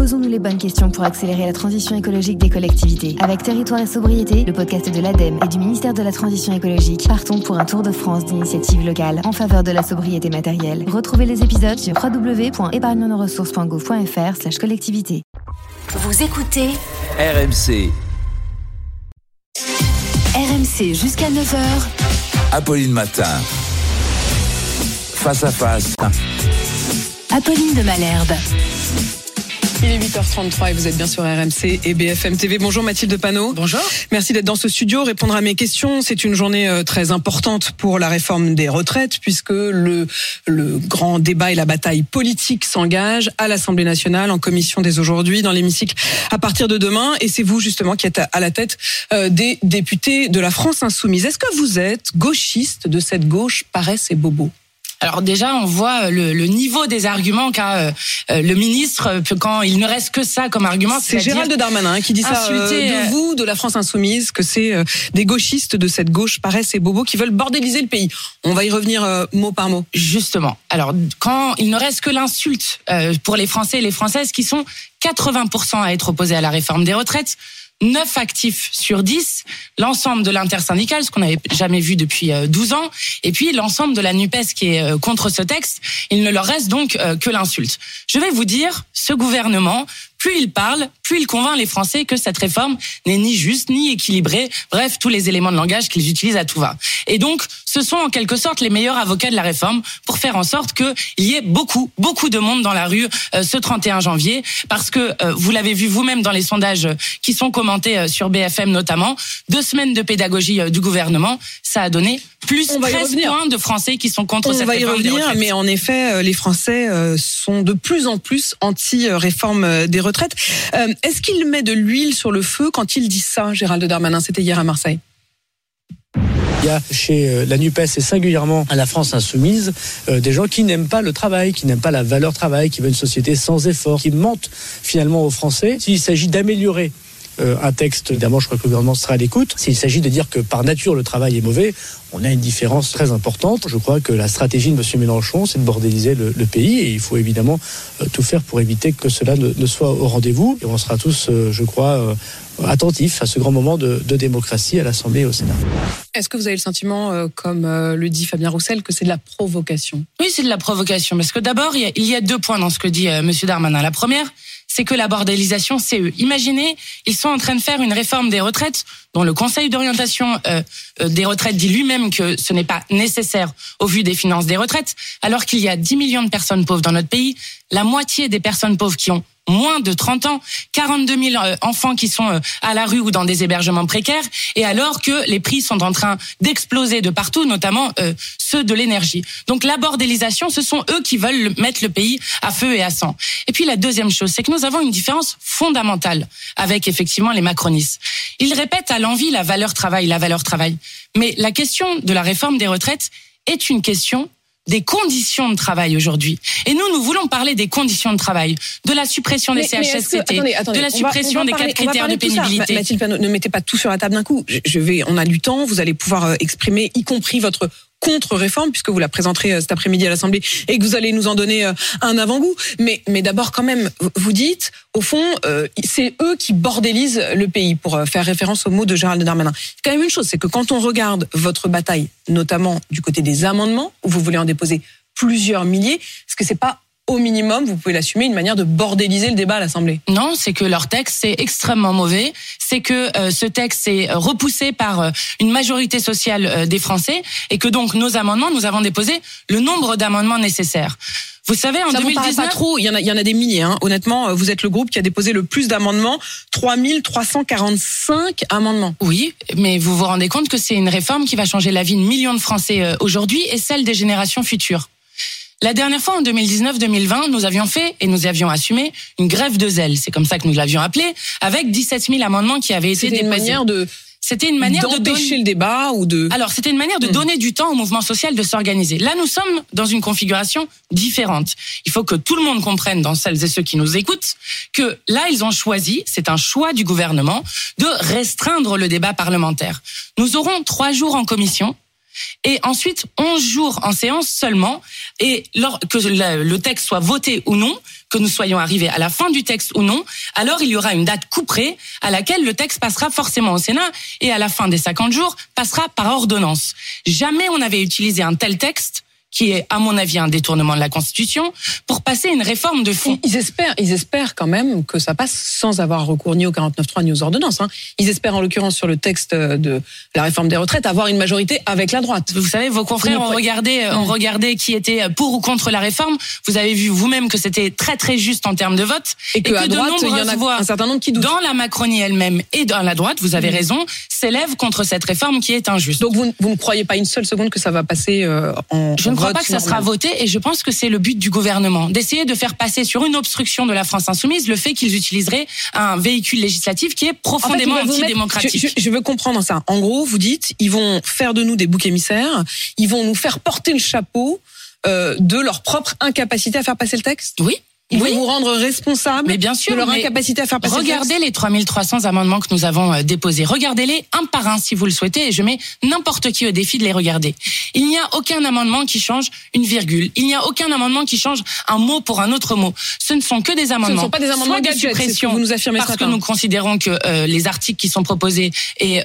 Posons-nous les bonnes questions pour accélérer la transition écologique des collectivités. Avec Territoire et Sobriété, le podcast de l'ADEME et du ministère de la Transition écologique, partons pour un tour de France d'initiatives locales en faveur de la sobriété matérielle. Retrouvez les épisodes sur www.épargnenoressources.gouv.fr/collectivité. Vous écoutez RMC. RMC jusqu'à 9h. Apolline Matin. Face à face. Apolline de Malherbe. Il est 8h33 et vous êtes bien sur RMC et BFM TV. Bonjour Mathilde Panot. Bonjour. Merci d'être dans ce studio, répondre à mes questions. C'est une journée très importante pour la réforme des retraites puisque le grand débat et la bataille politique s'engagent à l'Assemblée nationale, en commission dès aujourd'hui, dans l'hémicycle à partir de demain. Et c'est vous justement qui êtes à la tête des députés de la France Insoumise. Est-ce que vous êtes gauchiste de cette gauche paresse et bobo ? Alors déjà, on voit le niveau des arguments qu'a le ministre quand il ne reste que ça comme argument. C'est Gérald Darmanin qui dit ça de vous, de la France Insoumise, que c'est des gauchistes de cette gauche paresse et bobo qui veulent bordéliser le pays. On va y revenir mot par mot. Justement. Alors, quand il ne reste que l'insulte pour les Français et les Françaises qui sont 80% à être opposés à la réforme des retraites, 9 actifs sur 10, l'ensemble de l'intersyndicale, ce qu'on n'avait jamais vu depuis 12 ans, et puis l'ensemble de la NUPES qui est contre ce texte, il ne leur reste donc que l'insulte. Je vais vous dire, ce gouvernement, plus il parle, plus il convainc les Français que cette réforme n'est ni juste, ni équilibrée, bref, tous les éléments de langage qu'ils utilisent à tout va. Et donc, ce sont en quelque sorte les meilleurs avocats de la réforme pour faire en sorte qu'il y ait beaucoup de monde dans la rue ce 31 janvier, parce que vous l'avez vu vous-même dans les sondages qui sont commentés sur BFM notamment, 2 semaines de pédagogie du gouvernement, ça a donné plus 13 points de Français qui sont contre cette réforme des retraites. Mais en effet, les Français sont de plus en plus anti-réforme des retraites. Est-ce qu'il met de l'huile sur le feu quand il dit ça, Gérald Darmanin? C'était hier à Marseille. Il y a chez la NUPES et singulièrement à la France Insoumise des gens qui n'aiment pas le travail, qui n'aiment pas la valeur travail, qui veulent une société sans effort, qui mentent finalement aux Français. S'il s'agit d'améliorer un texte, évidemment, je crois que le gouvernement sera à l'écoute. S'il s'agit de dire que par nature le travail est mauvais, on a une différence très importante. Je crois que la stratégie de M. Mélenchon, c'est de bordéliser le pays et il faut évidemment tout faire pour éviter que cela ne soit au rendez-vous. Et on sera tous, je crois, attentifs à ce grand moment de démocratie à l'Assemblée et au Sénat. Est-ce que vous avez le sentiment, comme le dit Fabien Roussel, que c'est de la provocation ? Oui, c'est de la provocation. Parce que d'abord, il y a 2 points dans ce que dit M. Darmanin. La première, c'est que la bordélisation, c'est eux. Imaginez, ils sont en train de faire une réforme des retraites dont le Conseil d'orientation des retraites dit lui-même que ce n'est pas nécessaire au vu des finances des retraites, alors qu'il y a 10 millions de personnes pauvres dans notre pays, la moitié des personnes pauvres qui ont moins de 30 ans, 42 000 enfants qui sont à la rue ou dans des hébergements précaires, et alors que les prix sont en train d'exploser de partout, notamment ceux de l'énergie. Donc la bordélisation, ce sont eux qui veulent mettre le pays à feu et à sang. Et puis la deuxième chose, c'est que nous avons une différence fondamentale avec effectivement les macronistes. Ils répètent à l'envi la valeur travail. Mais la question de la réforme des retraites est une question des conditions de travail aujourd'hui. Et nous voulons parler des conditions de travail, de la suppression des CHSCT, de la suppression des 4 critères de pénibilité. Mathilde Panot, ne mettez pas tout sur la table d'un coup. On a du temps, vous allez pouvoir exprimer, y compris votre contre-réforme, puisque vous la présenterez cet après-midi à l'Assemblée et que vous allez nous en donner un avant-goût. Mais d'abord, quand même, vous dites, au fond, c'est eux qui bordélisent le pays, pour faire référence aux mots de Gérald Darmanin. C'est quand même une chose, c'est que quand on regarde votre bataille, notamment du côté des amendements, où vous voulez en déposer plusieurs milliers, est-ce que c'est pas au minimum, vous pouvez l'assumer, une manière de bordéliser le débat à l'Assemblée? Non, c'est que leur texte, c'est extrêmement mauvais. C'est que ce texte est repoussé par une majorité sociale des Français et que donc nos amendements, nous avons déposé le nombre d'amendements nécessaires. Vous savez, en 2019... Ça vous paraît pas trop, il y en a des milliers. Hein. Honnêtement, vous êtes le groupe qui a déposé le plus d'amendements, 3345 amendements. Oui, mais vous vous rendez compte que c'est une réforme qui va changer la vie de millions de Français aujourd'hui et celle des générations futures. La dernière fois, en 2019-2020, nous avions fait et nous avions assumé une grève de zèle. C'est comme ça que nous l'avions appelé, avec 17 000 amendements qui avaient été déposés. C'était une manière d'empêcher le débat ou de... Alors, c'était une manière de donner du temps au mouvement social de s'organiser. Là, nous sommes dans une configuration différente. Il faut que tout le monde comprenne, dans celles et ceux qui nous écoutent, que là, ils ont choisi, c'est un choix du gouvernement, de restreindre le débat parlementaire. Nous aurons 3 jours en commission et ensuite 11 jours en séance seulement, et que le texte soit voté ou non, que nous soyons arrivés à la fin du texte ou non, alors il y aura une date couperée à laquelle le texte passera forcément au Sénat, et à la fin des 50 jours, passera par ordonnance. Jamais on n'avait utilisé un tel texte, qui est, à mon avis, un détournement de la Constitution, pour passer une réforme de fond. Ils espèrent quand même que ça passe sans avoir recours ni au 49.3 ni aux ordonnances. Ils espèrent, en l'occurrence, sur le texte de la réforme des retraites, avoir une majorité avec la droite. Vous savez, vos confrères ont regardé qui était pour ou contre la réforme. Vous avez vu vous-même que c'était très très juste en termes de vote. Et que à droite, il y en a un certain nombre qui doutent. Dans la Macronie elle-même et dans la droite, vous avez raison, s'élèvent contre cette réforme qui est injuste. Donc vous ne croyez pas une seule seconde que ça va passer en Je ne crois pas que ça sera voté, et je pense que c'est le but du gouvernement, d'essayer de faire passer sur une obstruction de la France insoumise le fait qu'ils utiliseraient un véhicule législatif qui est profondément antidémocratique. Je veux comprendre ça. En gros, vous dites, ils vont faire de nous des boucs émissaires, ils vont nous faire porter le chapeau de leur propre incapacité à faire passer le texte. Oui. Ils vont vous rendre responsable de leur incapacité à faire passer le texte. Regardez les 3300 amendements que nous avons déposés. Regardez-les un par un si vous le souhaitez, et je mets n'importe qui au défi de les regarder. Il n'y a aucun amendement qui change une virgule. Il n'y a aucun amendement qui change un mot pour un autre mot. Ce ne sont que des amendements. Ce ne sont pas des amendements de suppression, vous nous affirmez parce que nous considérons que les articles qui sont proposés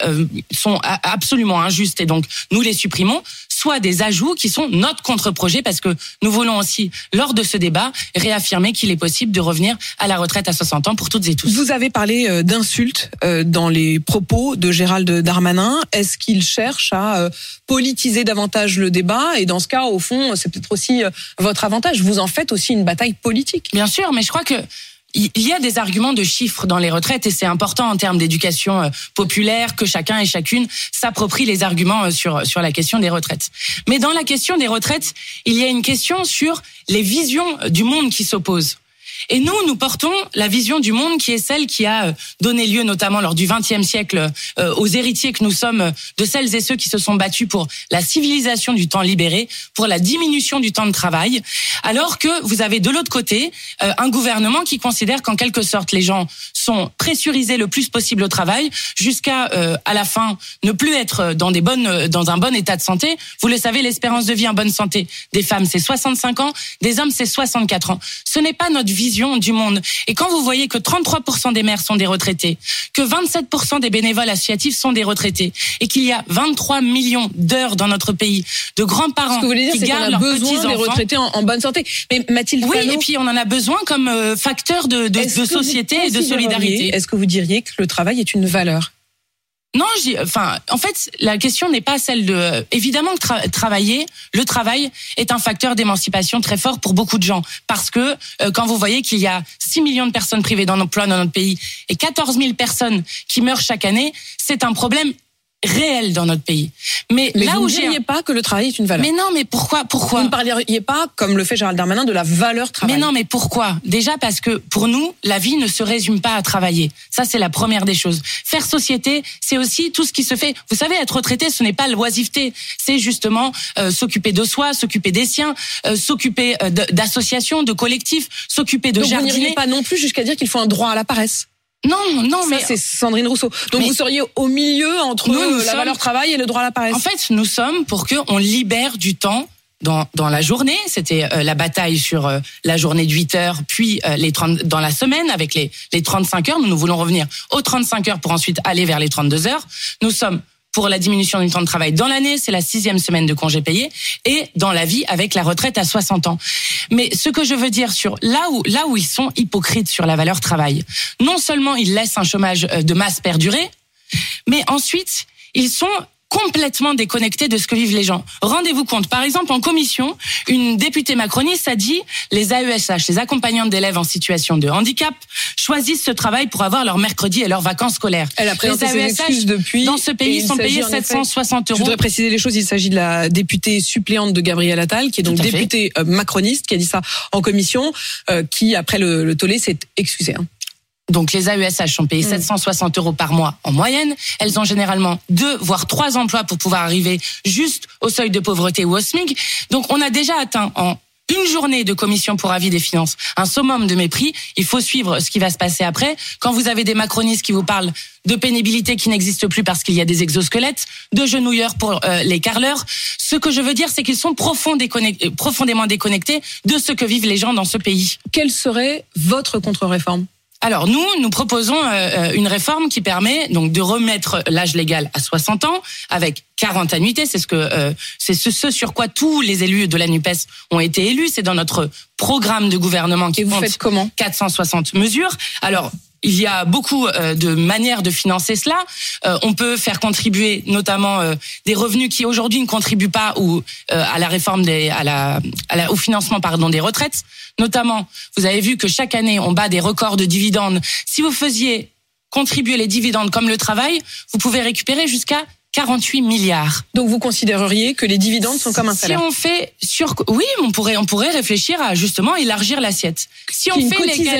sont absolument injustes, et donc nous les supprimons, soit des ajouts qui sont notre contre-projet, parce que nous voulons aussi, lors de ce débat, réaffirmer qu'il est possible de revenir à la retraite à 60 ans pour toutes et tous. Vous avez parlé d'insultes dans les propos de Gérald Darmanin. Est-ce qu'il cherche à politiser davantage le débat? Et dans ce cas, au fond, c'est peut-être aussi votre avantage. Vous en faites aussi une bataille politique. Bien sûr, mais je crois que il y a des arguments de chiffres dans les retraites, et c'est important en termes d'éducation populaire que chacun et chacune s'approprie les arguments sur la question des retraites. Mais dans la question des retraites, il y a une question sur les visions du monde qui s'opposent. Et nous portons la vision du monde qui est celle qui a donné lieu, notamment lors du XXe siècle, aux héritiers que nous sommes de celles et ceux qui se sont battus pour la civilisation du temps libéré, pour la diminution du temps de travail, alors que vous avez de l'autre côté un gouvernement qui considère qu'en quelque sorte les gens sont pressurisés le plus possible au travail, jusqu'à à la fin ne plus être dans un bon état de santé. Vous le savez, l'espérance de vie en bonne santé des femmes, c'est 65 ans, des hommes, c'est 64 ans. Ce n'est pas notre vision du monde. Et quand vous voyez que 33% des maires sont des retraités, que 27% des bénévoles associatifs sont des retraités, et qu'il y a 23 millions d'heures dans notre pays de grands-parents qui gardent leurs petits-enfants. Ce que vous voulez dire, c'est qu'on a besoin des retraités en bonne santé. Mais Mathilde Panot, oui, et puis on en a besoin comme facteur de société et de solidarité. Est-ce que vous diriez que le travail est une valeur ? Non, en fait, la question n'est pas celle de... Évidemment que le travail est un facteur d'émancipation très fort pour beaucoup de gens. Parce que quand vous voyez qu'il y a 6 millions de personnes privées d'emploi dans notre pays et 14 000 personnes qui meurent chaque année, c'est un problème réel dans notre pays. Mais là vous où ne diriez pas que le travail est une valeur. Mais non, mais pourquoi Vous ne parleriez pas, comme le fait Gérald Darmanin, de la valeur travail. Mais non, mais pourquoi? Déjà parce que pour nous, la vie ne se résume pas à travailler. Ça, c'est la première des choses. Faire société, c'est aussi tout ce qui se fait. Vous savez, être retraité, ce n'est pas l'oisiveté. C'est justement s'occuper de soi, s'occuper des siens, s'occuper d'associations, de collectifs, s'occuper de jardiner. Donc vous n'iriez pas non plus jusqu'à dire qu'il faut un droit à la paresse? Non, mais ça, c'est Sandrine Rousseau. Donc vous seriez au milieu entre la valeur travail et le droit à la paresse. En fait, nous sommes pour qu'on libère du temps dans la journée. C'était la bataille sur la journée de 8 heures, puis dans la semaine avec les 35 heures. Nous voulons revenir aux 35 heures pour ensuite aller vers les 32 heures. Nous sommes pour la diminution du temps de travail dans l'année, c'est la 6e semaine de congé payé, et dans la vie avec la retraite à 60 ans. Mais ce que je veux dire sur là où ils sont hypocrites sur la valeur travail, non seulement ils laissent un chômage de masse perdurer, mais ensuite ils sont complètement déconnectés de ce que vivent les gens. Rendez-vous compte, par exemple, en commission, une députée macroniste a dit les AESH, les accompagnantes d'élèves en situation de handicap, choisissent ce travail pour avoir leur mercredi et leurs vacances scolaires. Elle a présenté ses excuses depuis. Dans ce pays, sont payés 760 euros. Je voudrais préciser les choses. Il s'agit de la députée suppléante de Gabriel Attal, qui est donc députée macroniste, qui a dit ça en commission, qui, après le tollé, s'est excusée. Donc les AESH sont payés 760 euros par mois en moyenne. Elles ont généralement 2 voire 3 emplois pour pouvoir arriver juste au seuil de pauvreté ou au SMIC. Donc on a déjà atteint en une journée de commission pour avis des finances, un summum de mépris. Il faut suivre ce qui va se passer après. Quand vous avez des macronistes qui vous parlent de pénibilité qui n'existe plus parce qu'il y a des exosquelettes, de genouilleurs pour les carleurs, ce que je veux dire, c'est qu'ils sont profondément déconnectés de ce que vivent les gens dans ce pays. Quelle serait votre contre-réforme ? Alors nous proposons une réforme qui permet donc de remettre l'âge légal à 60 ans avec 40 annuités. C'est ce sur quoi tous les élus de la NUPES ont été élus. C'est dans notre programme de gouvernement qui compte 460 mesures. Alors il y a beaucoup de manières de financer cela. On peut faire contribuer notamment des revenus qui aujourd'hui ne contribuent pas à la réforme au financement des retraites. Notamment, vous avez vu que chaque année on bat des records de dividendes. Si vous faisiez contribuer les dividendes comme le travail, vous pouvez récupérer jusqu'à 48 milliards. Donc vous considéreriez que les dividendes sont comme un salaire ? Si on fait oui, on pourrait réfléchir à justement élargir l'assiette. Si on fait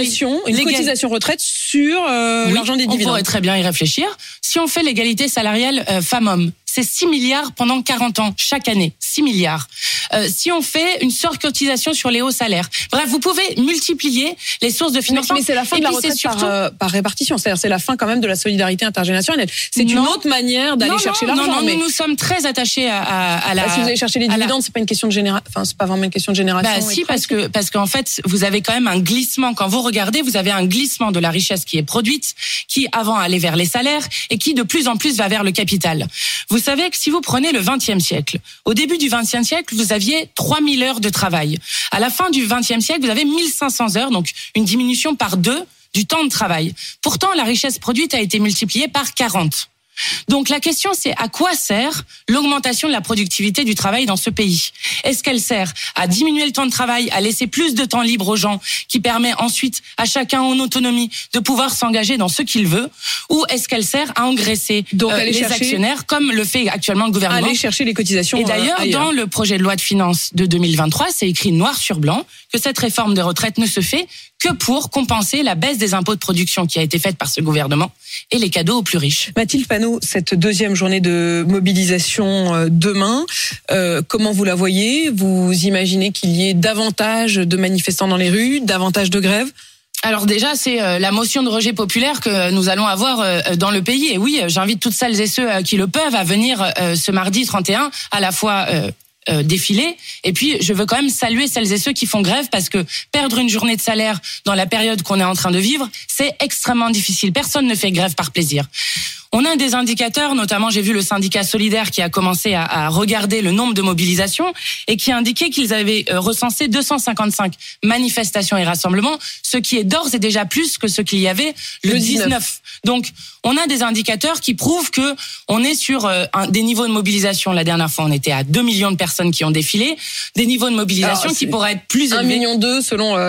une cotisation retraite sur l'argent des dividendes. On pourrait très bien y réfléchir. Si on fait l'égalité salariale femmes-hommes, c'est 6 milliards pendant 40 ans, chaque année. 6 milliards. Si on fait une surcotisation sur les hauts salaires. Bref, vous pouvez multiplier les sources de financement. Mais c'est la fin de la retraite par répartition. C'est-à-dire c'est la fin quand même de la solidarité intergénérationnelle. C'est une autre manière d'aller chercher l'argent. Non, nous sommes très attachés à la... si vous allez chercher les dividendes, c'est pas une question de c'est pas vraiment une question de génération. Si, parce qu'en fait, vous avez quand même un glissement. Quand vous regardez, vous avez un glissement de la richesse qui est produite, qui avant allait vers les salaires et qui de plus en plus va vers le capital. Vous savez que si vous prenez le XXe siècle, au début du XXe siècle, vous aviez 3000 heures de travail. À la fin du XXe siècle, vous avez 1500 heures, donc une diminution par 2 du temps de travail. Pourtant, la richesse produite a été multipliée par 40. Donc la question c'est à quoi sert l'augmentation de la productivité du travail dans ce pays ? Est-ce qu'elle sert à diminuer le temps de travail, à laisser plus de temps libre aux gens, qui permet ensuite à chacun en autonomie de pouvoir s'engager dans ce qu'il veut ? Ou est-ce qu'elle sert à engraisser les actionnaires comme le fait actuellement le gouvernement ? Aller chercher les cotisations. Et d'ailleurs, dans le projet de loi de finances de 2023, c'est écrit noir sur blanc que cette réforme des retraites ne se fait que pour compenser la baisse des impôts de production qui a été faite par ce gouvernement et les cadeaux aux plus riches. Mathilde Panot, cette deuxième journée de mobilisation demain, comment vous la voyez ? Vous imaginez qu'il y ait davantage de manifestants dans les rues, davantage de grèves ? Alors déjà, c'est la motion de rejet populaire que nous allons avoir dans le pays. Et oui, j'invite toutes celles et ceux qui le peuvent à venir ce mardi 31 à la fois défiler. Et puis, je veux quand même saluer celles et ceux qui font grève parce que perdre une journée de salaire dans la période qu'on est en train de vivre, c'est extrêmement difficile. Personne ne fait grève par plaisir. On a des indicateurs, notamment j'ai vu le syndicat Solidaire qui a commencé à regarder le nombre de mobilisations et qui a indiqué qu'ils avaient recensé 255 manifestations et rassemblements, ce qui est d'ores et déjà plus que ce qu'il y avait le 19. Donc, on a des indicateurs qui prouvent que on est sur des niveaux de mobilisation. La dernière fois, on était à 2 millions de personnes qui ont défilé, des niveaux de mobilisation qui pourraient être plus élevés. 1,2 million selon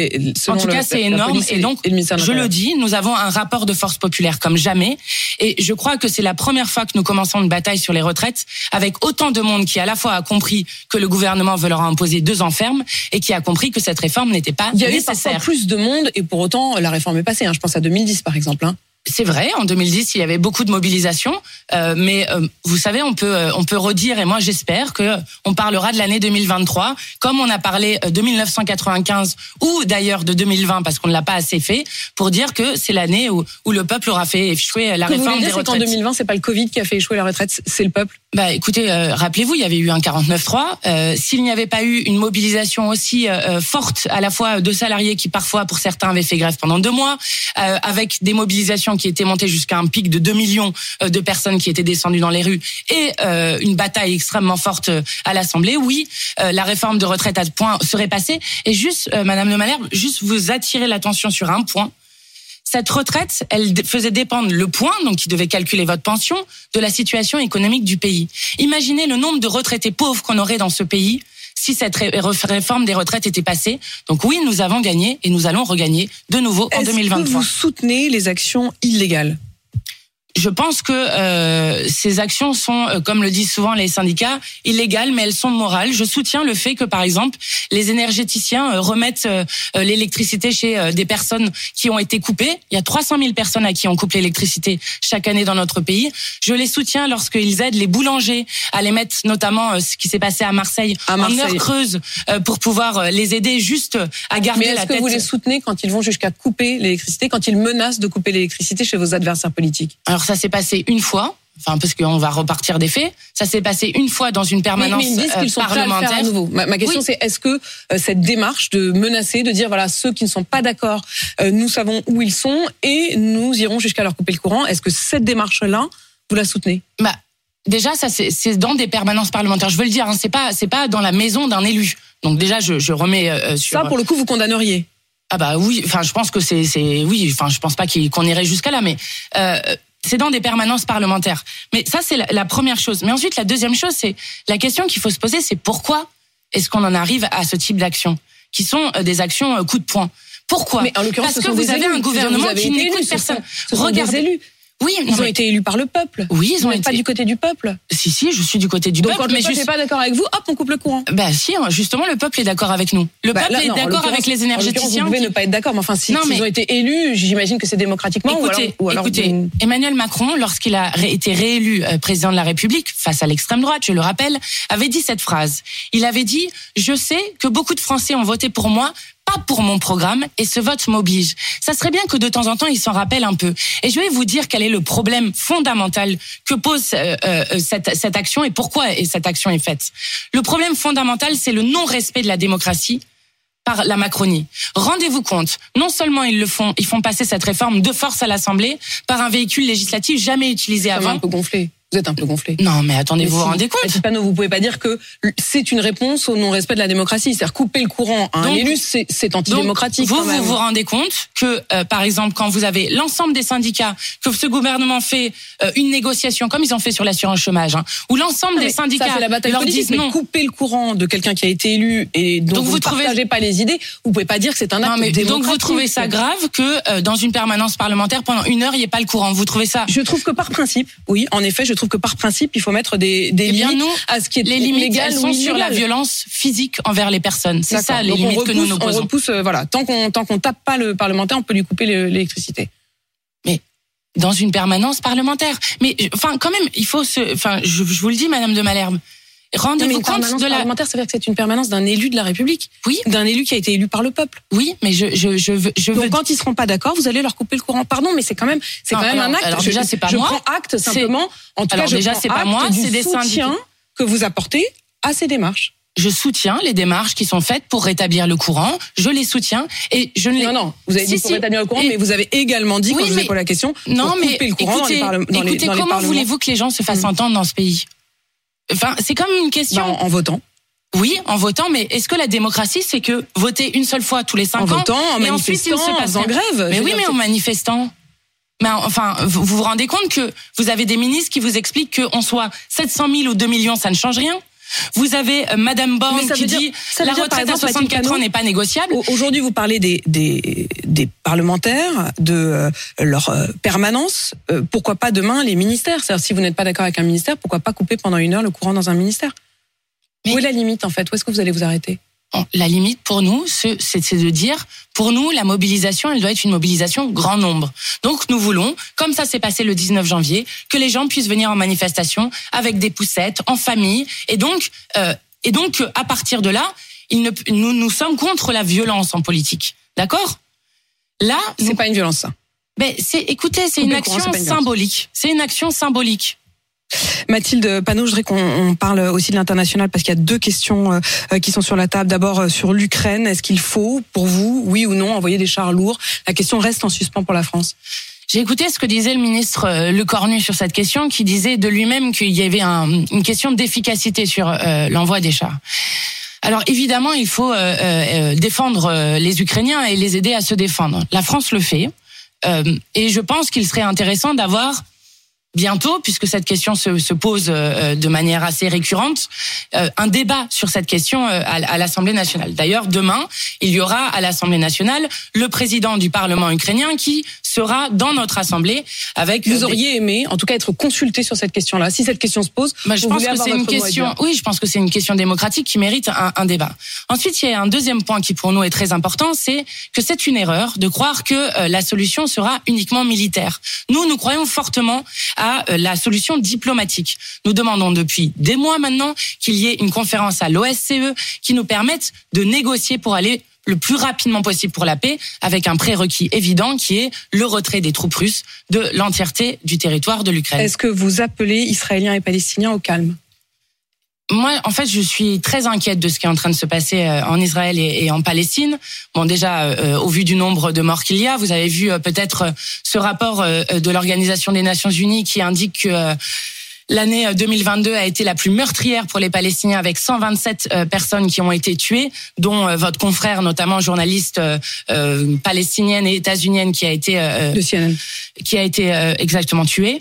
en tout cas, c'est énorme. Et donc, je le dis, nous avons un rapport de force populaire comme jamais. Et je crois que c'est la première fois que nous commençons une bataille sur les retraites avec autant de monde qui à la fois a compris que le gouvernement veut leur imposer 2 ans ferme et qui a compris que cette réforme n'était pas nécessaire. Il y a eu parfois plus de monde et pour autant la réforme est passée. Je pense à 2010 par exemple. C'est vrai, en 2010, il y avait beaucoup de mobilisation, mais vous savez, on peut redire, et moi j'espère que on parlera de l'année 2023, comme on a parlé de 1995 ou d'ailleurs de 2020, parce qu'on ne l'a pas assez fait, pour dire que c'est l'année où le peuple aura fait échouer la réforme des retraites. Qu'en 2020, c'est pas le Covid qui a fait échouer la retraite, c'est le peuple. Écoutez, rappelez-vous, il y avait eu un 49.3. S'il n'y avait pas eu une mobilisation aussi forte, à la fois de salariés qui parfois, pour certains, avaient fait grève pendant 2 mois, avec des mobilisations qui étaient montées jusqu'à un pic de 2 millions de personnes qui étaient descendues dans les rues, et une bataille extrêmement forte à l'Assemblée, oui, la réforme de retraite à point serait passée. Et juste, Madame de Malherbe, juste vous attirer l'attention sur un point. Cette retraite, elle faisait dépendre le point, donc qui devait calculer votre pension, de la situation économique du pays. Imaginez le nombre de retraités pauvres qu'on aurait dans ce pays si cette réforme des retraites était passée. Donc oui, nous avons gagné et nous allons regagner de nouveau en 2023. Est-ce que vous soutenez les actions illégales ? je pense que ces actions sont, comme le disent souvent les syndicats, illégales, mais elles sont morales. Je soutiens le fait que, par exemple, les énergéticiens remettent l'électricité chez des personnes qui ont été coupées. Il y a 300 000 personnes à qui on coupe l'électricité chaque année dans notre pays. Je les soutiens lorsqu'ils aident les boulangers à les mettre, notamment ce qui s'est passé à Marseille. En heure creuse, pour pouvoir les aider juste à garder la tête. Mais est-ce que vous les soutenez quand ils vont jusqu'à couper l'électricité, quand ils menacent de couper l'électricité chez vos adversaires politiques? Alors ça s'est passé une fois, parce qu'on va repartir des faits. Ça s'est passé une fois dans une permanence mais ils disent qu'ils sont parlementaire. prêts à le faire à nouveau. Ma question c'est, est-ce que cette démarche de menacer, de dire voilà, ceux qui ne sont pas d'accord, nous savons où ils sont et nous irons jusqu'à leur couper le courant, est-ce que cette démarche-là, vous la soutenez? Déjà, ça c'est dans des permanences parlementaires. Je veux le dire, c'est pas dans la maison d'un élu. Donc déjà, je remets sur. Ça, pour le coup, vous condamneriez? Oui. Je pense que oui. Je pense pas qu'on irait jusqu'à là, mais c'est dans des permanences parlementaires. Mais ça, c'est la première chose. Mais ensuite, la deuxième chose, c'est la question qu'il faut se poser, c'est pourquoi est-ce qu'on en arrive à ce type d'actions, qui sont des actions coup de poing? Pourquoi? Mais en l'occurrence, parce que vous avez un gouvernement qui n'écoute personne. Regardez des élus. Oui, ils ont été élus par le peuple. Oui, ils ont été pas du côté du peuple. Si, je suis du côté du peuple. Donc quand le peuple n'est pas d'accord avec vous, hop, on coupe le courant. Si, justement, le peuple est d'accord avec nous. Le peuple est d'accord avec les énergéticiens. Vous pouvez ne pas être d'accord, mais enfin, s'ils ont été élus, j'imagine que c'est démocratiquement. Écoutez, Emmanuel Macron, lorsqu'il a été réélu président de la République, face à l'extrême droite, je le rappelle, avait dit cette phrase. Il avait dit « Je sais que beaucoup de Français ont voté pour moi, pas pour mon programme, et ce vote m'oblige. » Ça serait bien que de temps en temps, il s'en rappelle un peu. Et je vais vous dire quel est le problème fondamental que pose cette action et pourquoi cette action est faite. Le problème fondamental, c'est le non-respect de la démocratie par la Macronie. Rendez-vous compte, non seulement ils font passer cette réforme de force à l'Assemblée par un véhicule législatif jamais utilisé avant. Un peu gonflé. Vous êtes un peu gonflé. Non, mais attendez, vous vous rendez compte? Mathilde Panot, vous pouvez pas dire que c'est une réponse au non-respect de la démocratie. C'est-à-dire couper le courant à un élu, c'est antidémocratique. Donc, vous rendez compte que, par exemple, quand vous avez l'ensemble des syndicats, que ce gouvernement fait une négociation, comme ils ont fait sur l'assurance chômage, où l'ensemble des syndicats leur disent non. Couper le courant de quelqu'un qui a été élu et dont vous ne partagez pas les idées, vous pouvez pas dire que c'est un acte démocratique. Donc vous trouvez ça grave que dans une permanence parlementaire, pendant 1 heure, il n'y ait pas le courant? Vous trouvez ça? Je trouve que par principe, oui, en effet, je trouve que par principe, il faut mettre des limites à ce qui est les limites, légal elles sont sur la violence physique envers les personnes. C'est ça les limites que nous nous posons. On repousse, tant qu'on tape pas le parlementaire, on peut lui couper l'électricité. Mais dans une permanence parlementaire. Mais quand même, il faut je vous le dis, Madame de Malherbe. Rendez-vous compte de la parlementaire, ça veut dire que c'est une permanence d'un élu de la République. Oui. D'un élu qui a été élu par le peuple. Oui, mais je veux. Donc quand ils seront pas d'accord, vous allez leur couper le courant. Pardon, mais c'est quand même un acte. Alors déjà, c'est pas moi. Je prends acte simplement. En tout cas, déjà, c'est pas moi, c'est des syndicats que vous apportez à ces démarches. Je soutiens les démarches qui sont faites pour rétablir le courant. Je les soutiens et je ne les. Non, vous avez dit pour rétablir le courant, mais vous avez également dit, quand je vous ai posé la question, pour couper le courant dans les comment parlements. voulez-vous que les gens se fassent entendre dans ce pays? C'est comme une question. En votant. Oui, en votant, mais est-ce que la démocratie, c'est que voter une seule fois tous les 5 ans, votant, en et ensuite il ne se passe en grève? Mais oui, mais en manifestant. Mais vous vous rendez compte que vous avez des ministres qui vous expliquent qu'on soit 700 000 ou 2 millions, ça ne change rien? Vous avez Madame Borne qui dit la retraite à 64 ans n'est pas négociable. Aujourd'hui, vous parlez des parlementaires, de leur permanence. Pourquoi pas demain les ministères? C'est-à-dire, si vous n'êtes pas d'accord avec un ministère, pourquoi pas couper pendant 1 heure le courant dans un ministère? Où est la limite, en fait? Où est-ce que vous allez vous arrêter? La limite pour nous, c'est de dire, pour nous, la mobilisation, elle doit être une mobilisation grand nombre. Donc nous voulons, comme ça s'est passé le 19 janvier, que les gens puissent venir en manifestation avec des poussettes, en famille, et donc à partir de là, nous sommes contre la violence en politique, d'accord? Là, c'est pas une violence, ça. Mais écoutez, c'est une action symbolique. C'est une action symbolique. Mathilde Panot, je voudrais qu'on parle aussi de l'international parce qu'il y a 2 questions qui sont sur la table. D'abord sur l'Ukraine, est-ce qu'il faut, pour vous, oui ou non, envoyer des chars lourds? La question reste en suspens pour la France. J'ai écouté ce que disait le ministre Lecornu sur cette question, qui disait de lui-même qu'il y avait une question d'efficacité sur l'envoi des chars. Alors évidemment, il faut défendre les Ukrainiens et les aider à se défendre. La France le fait, et je pense qu'il serait intéressant d'avoir bientôt, puisque cette question se pose de manière assez récurrente, un débat sur cette question à l'Assemblée nationale. D'ailleurs, demain, il y aura à l'Assemblée nationale le président du Parlement ukrainien qui sera dans notre Assemblée avec... Vous auriez aimé, en tout cas, être consulté sur cette question-là. Si cette question se pose, je pense que c'est une question. Oui, je pense que c'est une question démocratique qui mérite un débat. Ensuite, il y a un deuxième point qui pour nous est très important, c'est que c'est une erreur de croire que la solution sera uniquement militaire. Nous croyons fortement à la solution diplomatique. Nous demandons depuis des mois maintenant qu'il y ait une conférence à l'OSCE qui nous permette de négocier pour aller le plus rapidement possible pour la paix, avec un prérequis évident qui est le retrait des troupes russes de l'entièreté du territoire de l'Ukraine. Est-ce que vous appelez Israéliens et Palestiniens au calme ? Moi, en fait, je suis très inquiète de ce qui est en train de se passer en Israël et en Palestine. Bon, déjà, au vu du nombre de morts qu'il y a, vous avez vu peut-être ce rapport de l'Organisation des Nations Unies qui indique que l'année 2022 a été la plus meurtrière pour les Palestiniens, avec 127 personnes qui ont été tuées, dont votre confrère, notamment journaliste palestinienne et états-unienne, qui a été de CNN, qui a été exactement tuée.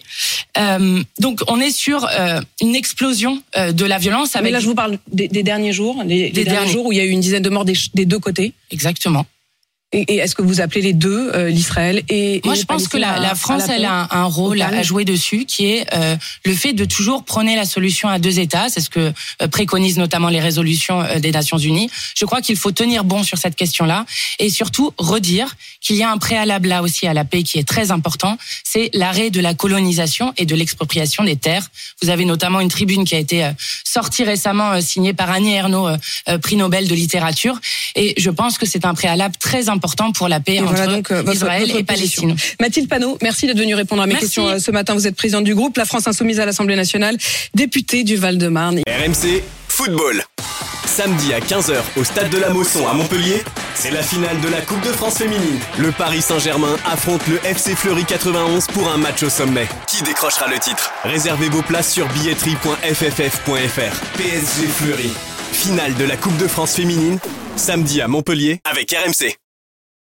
Donc on est sur une explosion de la violence. Mais là, je vous parle des derniers jours, des derniers jours où il y a eu une dizaine de morts des deux côtés. Exactement. Et est-ce que vous appelez les deux, l'Israël et moi je pense que la France elle a un rôle à jouer dessus, qui est le fait de toujours prôner la solution à deux États. C'est ce que préconisent notamment les résolutions des Nations Unies. Je crois qu'il faut tenir bon sur cette question-là et surtout redire qu'il y a un préalable là aussi à la paix qui est très important, c'est l'arrêt de la colonisation et de l'expropriation des terres. Vous avez notamment une tribune qui a été sortie récemment, signée par Annie Ernaux, prix Nobel de littérature, et je pense que c'est un préalable très important pour la paix entre Israël et Palestine. Mathilde Panot, merci d'être venue répondre à mes questions ce matin. Vous êtes présidente du groupe La France Insoumise à l'Assemblée nationale, députée du Val-de-Marne. RMC Football. Samedi à 15h au Stade de la Mosson à Montpellier, c'est la finale de la Coupe de France féminine. Le Paris Saint-Germain affronte le FC Fleury 91 pour un match au sommet. Qui décrochera le titre ? Réservez vos places sur billetterie.fff.fr. PSG Fleury. Finale de la Coupe de France féminine, samedi à Montpellier avec RMC.